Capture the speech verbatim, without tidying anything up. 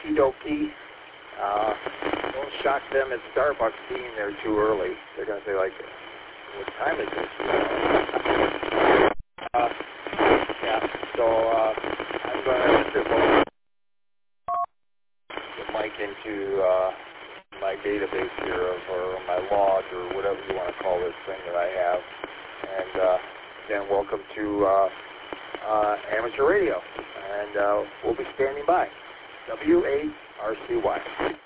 okie dokie. Uh, don't shock them at Starbucks being there too early. They're going to say, like, what time is it? Uh, yeah, so uh, I'm going to enter both the mic into uh, my database here, of, or my log, or whatever you want to call this thing that I have. And uh, again, welcome to uh, uh, Amateur Radio. And uh, we'll be standing by. W A R C Y.